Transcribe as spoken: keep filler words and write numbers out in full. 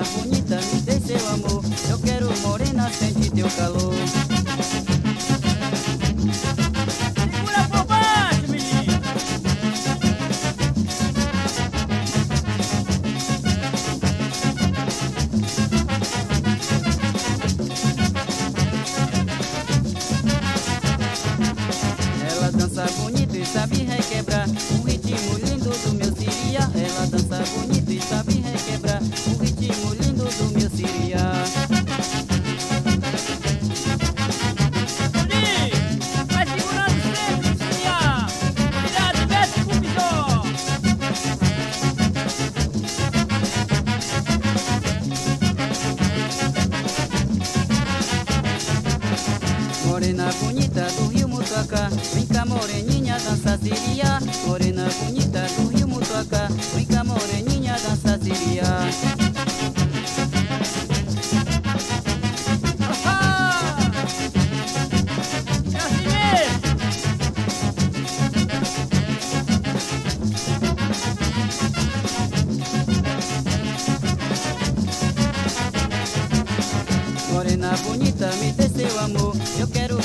bonita, me dê seu amor. Eu quero morena, sente teu calor. Segura por baixo, menino. Ela dança bonito e sabe requebrar o ritmo lindo do meu siria. Ela dança bonito e sabe requebrar o ritmo lindo do meu siria. Vai segurando sempre, Siria. Cuidado, desce pro pisó. Morena bonita do Rio Mutuacá, vem cá moreninha dança siria. Morena bonita do Rio Mutuacá, vem cá moreninha dança siria. Ah! É assim mesmo. Morena bonita, me dê seu amor. Eu quero